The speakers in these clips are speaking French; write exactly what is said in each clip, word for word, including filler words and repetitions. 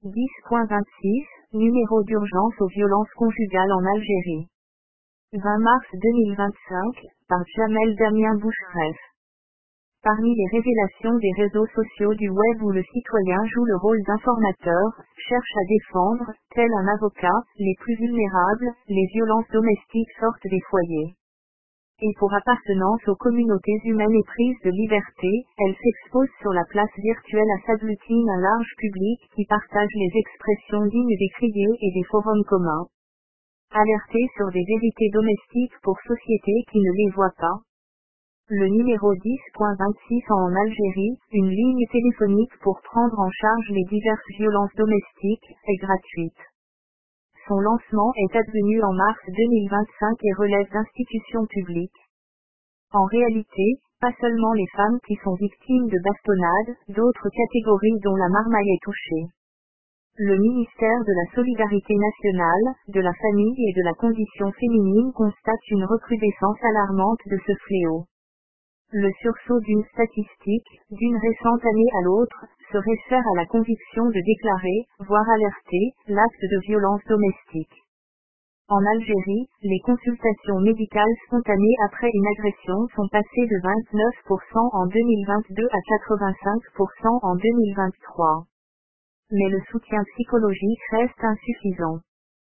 dix point vingt-six, numéro d'urgence aux violences conjugales en Algérie. vingt mars deux mille vingt-cinq, par Jamel Damien Bouchref. Parmi les révélations des réseaux sociaux du web où le citoyen joue le rôle d'informateur, cherche à défendre, tel un avocat, les plus vulnérables, les violences domestiques sortent des foyers. Et pour appartenance aux communautés humaines et prises de liberté, elles s'exposent sur la place virtuelle à s'agglutinent un large public qui partage les expressions dignes des criés et des forums communs. Alerter sur des vérités domestiques pour sociétés qui ne les voient pas. Le numéro dix point vingt-six en Algérie, une ligne téléphonique pour prendre en charge les diverses violences domestiques, est gratuite. Son lancement est advenu en mars deux mille vingt-cinq et relève d'institutions publiques. En réalité, pas seulement les femmes qui sont victimes de bastonnades, d'autres catégories dont la marmaille est touchée. Le ministère de la Solidarité nationale, de la famille et de la condition féminine constate une recrudescence alarmante de ce fléau. Le sursaut d'une statistique, d'une récente année à l'autre, se réfère à la conviction de déclarer, voire alerter, l'acte de violence domestique. En Algérie, les consultations médicales spontanées après une agression sont passées de vingt-neuf pour cent en deux mille vingt-deux à quatre-vingt-cinq pour cent en deux mille vingt-trois. Mais le soutien psychologique reste insuffisant.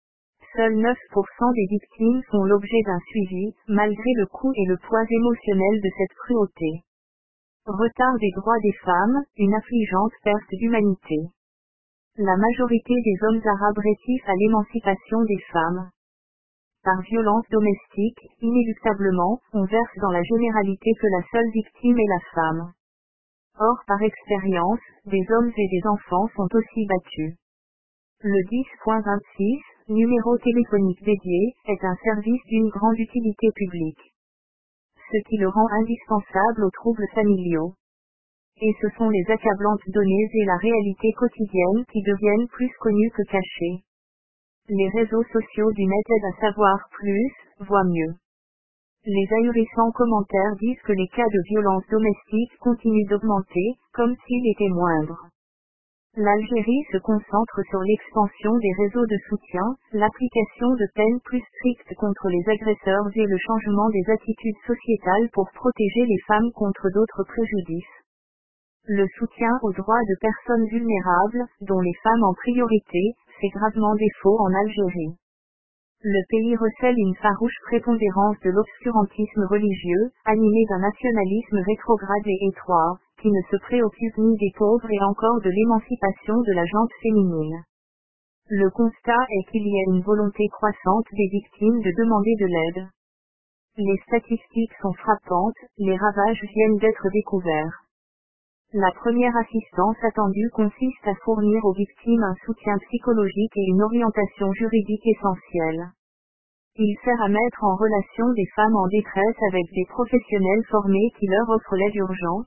Seuls neuf pour cent des victimes font l'objet d'un suivi, malgré le coût et le poids émotionnel de cette cruauté. Retard des droits des femmes, une affligeante perte d'humanité. La majorité des hommes arabes rétifs à l'émancipation des femmes. Par violence domestique, inéluctablement, on verse dans la généralité que la seule victime est la femme. Or par expérience, des hommes et des enfants sont aussi battus. Le dix point vingt-six, numéro téléphonique dédié, est un service d'une grande utilité publique. Ce qui le rend indispensable aux troubles familiaux. Et ce sont les accablantes données et la réalité quotidienne qui deviennent plus connues que cachées. Les réseaux sociaux du net aident à savoir plus, voire mieux. Les ahurissants commentaires disent que les cas de violence domestique continuent d'augmenter, comme s'ils étaient moindres. L'Algérie se concentre sur l'expansion des réseaux de soutien, l'application de peines plus strictes contre les agresseurs et le changement des attitudes sociétales pour protéger les femmes contre d'autres préjudices. Le soutien aux droits de personnes vulnérables, dont les femmes en priorité, fait gravement défaut en Algérie. Le pays recèle une farouche prépondérance de l'obscurantisme religieux, animé d'un nationalisme rétrograde et étroit, qui ne se préoccupe ni des pauvres et encore de l'émancipation de la gente féminine. Le constat est qu'il y a une volonté croissante des victimes de demander de l'aide. Les statistiques sont frappantes, les ravages viennent d'être découverts. La première assistance attendue consiste à fournir aux victimes un soutien psychologique et une orientation juridique essentielle. Il sert à mettre en relation des femmes en détresse avec des professionnels formés qui leur offrent l'aide urgente.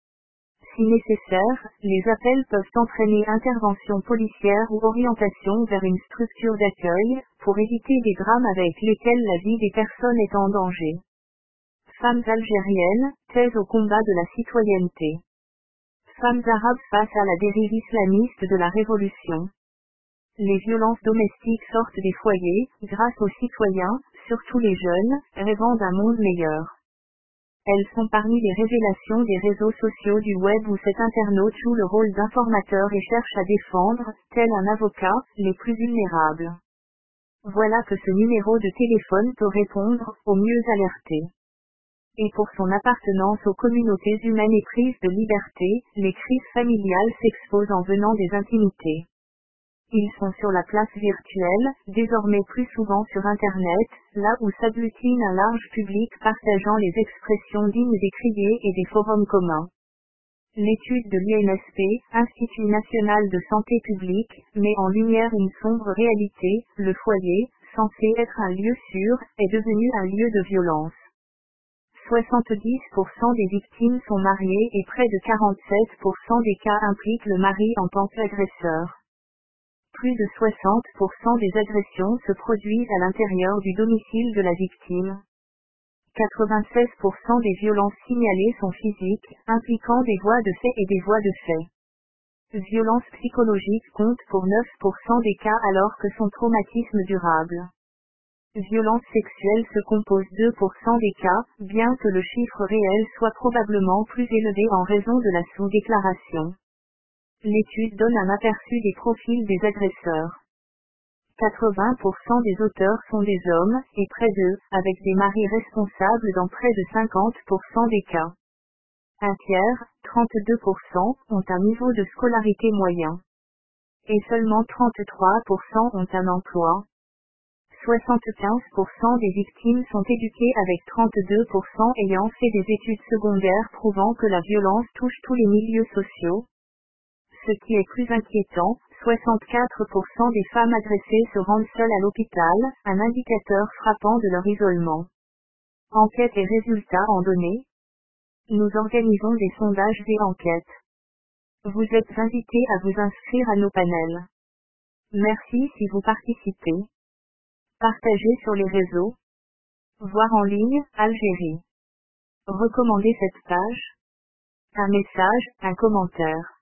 Si nécessaire, les appels peuvent entraîner intervention policière ou orientation vers une structure d'accueil, pour éviter des drames avec lesquels la vie des personnes est en danger. Femmes algériennes, thèse au combat de la citoyenneté. Femmes arabes face à la dérive islamiste de la Révolution. Les violences domestiques sortent des foyers, grâce aux citoyens, surtout les jeunes, rêvant d'un monde meilleur. Elles sont parmi les révélations des réseaux sociaux du web où cet internaute joue le rôle d'informateur et cherche à défendre, tel un avocat, les plus vulnérables. Voilà que ce numéro de téléphone peut répondre, au mieux alerter. Et pour son appartenance aux communautés humaines et prises de liberté, les crises familiales s'exposent en venant des intimités. Ils sont sur la place virtuelle, désormais plus souvent sur Internet, là où s'agglutine un large public partageant les expressions dignes des criés et des forums communs. L'étude de l'I N S P, Institut national de santé publique, met en lumière une sombre réalité, le foyer, censé être un lieu sûr, est devenu un lieu de violence. soixante-dix pour cent des victimes sont mariées et près de quarante-sept pour cent des cas impliquent le mari en tant qu'agresseur. Plus de soixante pour cent des agressions se produisent à l'intérieur du domicile de la victime. quatre-vingt-seize pour cent des violences signalées sont physiques, impliquant des voies de fait et des voies de fait. Violence psychologique compte pour neuf pour cent des cas alors que son traumatisme durable. Violence sexuelle se compose deux pour cent des cas, bien que le chiffre réel soit probablement plus élevé en raison de la sous-déclaration. L'étude donne un aperçu des profils des agresseurs. quatre-vingts pour cent des auteurs sont des hommes, et près d'eux, avec des maris responsables dans près de cinquante pour cent des cas. Un tiers, trente-deux pour cent, ont un niveau de scolarité moyen. Et seulement trente-trois pour cent ont un emploi. soixante-quinze pour cent des victimes sont éduquées avec trente-deux pour cent ayant fait des études secondaires prouvant que la violence touche tous les milieux sociaux. Ce qui est plus inquiétant, soixante-quatre pour cent des femmes agressées se rendent seules à l'hôpital, un indicateur frappant de leur isolement. Enquête et résultats en données. Nous organisons des sondages et enquêtes. Vous êtes invités à vous inscrire à nos panels. Merci si vous participez. Partagez sur les réseaux. Voir en ligne, Algérie. Recommandez cette page. Un message, un commentaire.